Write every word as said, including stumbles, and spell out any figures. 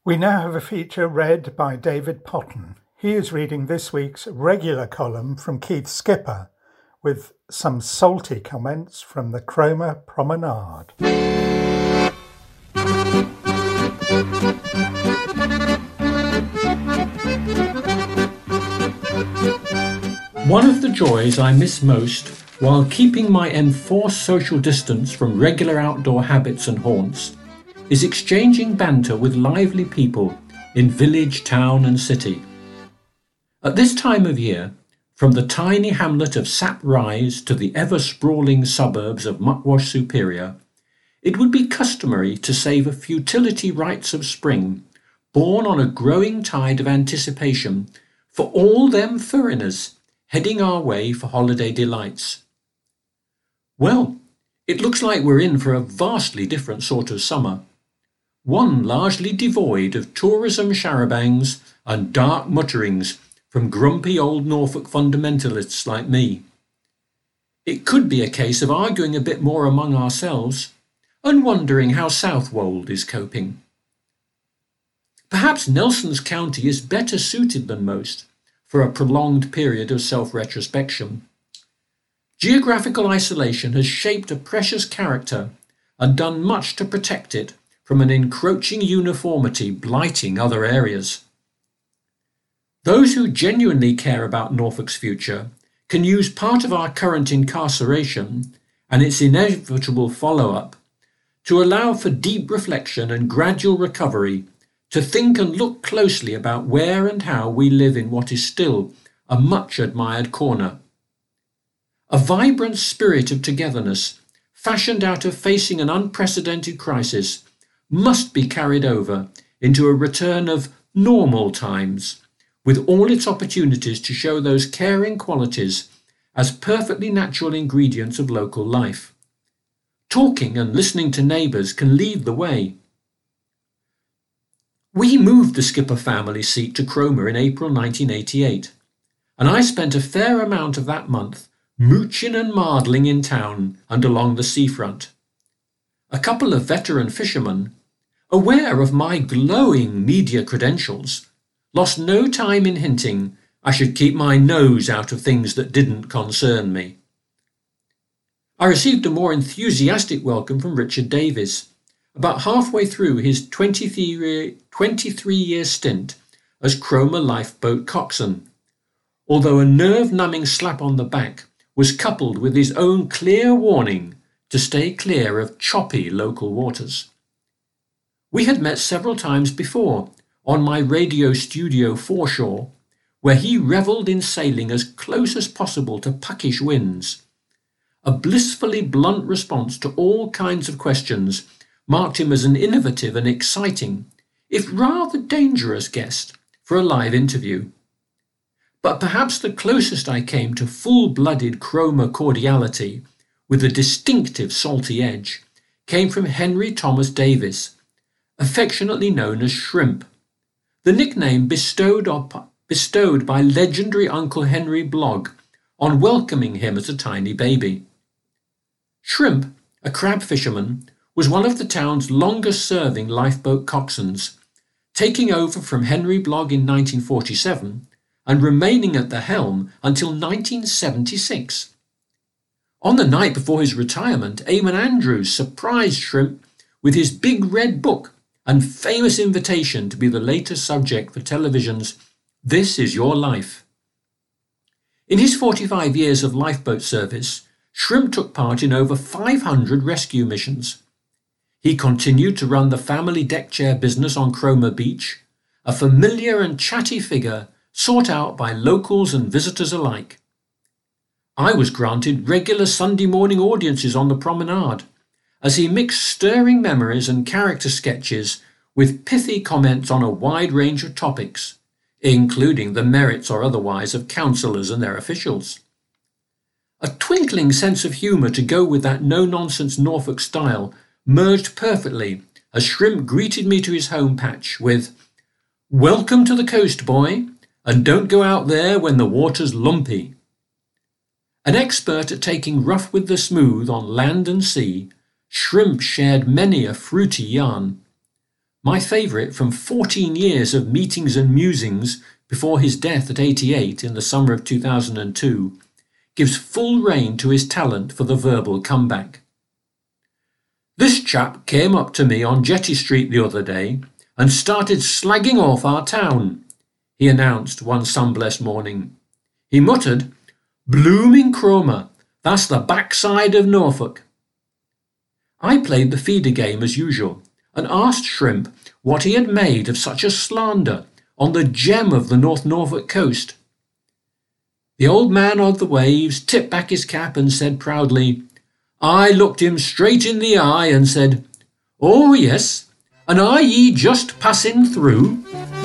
We now have a feature read by David Potton. He is reading this week's regular column from Keith Skipper, with some salty comments from the Cromer Promenade. One of the joys I miss most while keeping my enforced social distance from regular outdoor habits and haunts is exchanging banter with lively people in village, town and city. At this time of year, from the tiny hamlet of Sap Rise to the ever-sprawling suburbs of Muckwash Superior, it would be customary to savour futility rites of spring, born on a growing tide of anticipation for all them foreigners heading our way for holiday delights. Well, it looks like we're in for a vastly different sort of summer, one largely devoid of tourism charabangs and dark mutterings from grumpy old Norfolk fundamentalists like me. It could be a case of arguing a bit more among ourselves and wondering how Southwold is coping. Perhaps Nelson's County is better suited than most for a prolonged period of self-retrospection. Geographical isolation has shaped a precious character and done much to protect it from an encroaching uniformity blighting other areas. Those who genuinely care about Norfolk's future can use part of our current incarceration and its inevitable follow-up to allow for deep reflection and gradual recovery, to think and look closely about where and how we live in what is still a much admired corner. A vibrant spirit of togetherness, fashioned out of facing an unprecedented crisis, must be carried over into a return of normal times, with all its opportunities to show those caring qualities as perfectly natural ingredients of local life. Talking and listening to neighbours can lead the way. We moved the Skipper family seat to Cromer in April nineteen eighty-eight, and I spent a fair amount of that month mooching and mardling in town and along the seafront. A couple of veteran fishermen, aware of my glowing media credentials, lost no time in hinting I should keep my nose out of things that didn't concern me. I received a more enthusiastic welcome from Richard Davies, about halfway through his twenty-three-year stint as Cromer lifeboat coxswain, although a nerve-numbing slap on the back was coupled with his own clear warning to stay clear of choppy local waters. We had met several times before on my radio studio foreshore, where he revelled in sailing as close as possible to puckish winds. A blissfully blunt response to all kinds of questions marked him as an innovative and exciting, if rather dangerous guest for a live interview. But perhaps the closest I came to full-blooded Cromer cordiality, with a distinctive salty edge, came from Henry Thomas Davis, affectionately known as Shrimp, the nickname bestowed, op- bestowed by legendary Uncle Henry Blogg on welcoming him as a tiny baby. Shrimp, a crab fisherman, was one of the town's longest-serving lifeboat coxswains, taking over from Henry Blogg in nineteen forty-seven and remaining at the helm until nineteen seventy-six. On the night before his retirement, Eamon Andrews surprised Shrimp with his big red book and famous invitation to be the latest subject for television's This Is Your Life. In his forty-five years of lifeboat service, Shrimp took part in over five hundred rescue missions. He continued to run the family deck chair business on Cromer Beach, a familiar and chatty figure sought out by locals and visitors alike. I was granted regular Sunday morning audiences on the promenade, as he mixed stirring memories and character sketches with pithy comments on a wide range of topics, including the merits or otherwise of councillors and their officials. A twinkling sense of humour to go with that no-nonsense Norfolk style merged perfectly as Shrimp greeted me to his home patch with, "Welcome to the coast, boy, and don't go out there when the water's lumpy." An expert at taking rough with the smooth on land and sea, Shrimp shared many a fruity yarn. my favourite from fourteen years of meetings and musings before his death at eighty-eight in the summer of two thousand two, gives full rein to his talent for the verbal comeback. This chap came up to me on Jetty Street the other day and started slagging off our town, he announced one sun-blessed morning. He muttered, "Blooming Cromer, that's the backside of Norfolk." I played the feeder game as usual and asked Shrimp what he had made of such a slander on the gem of the North Norfolk coast. The old man of the waves tipped back his cap and said proudly, "I looked him straight in the eye and said, 'Oh yes, and are ye just passing through?'"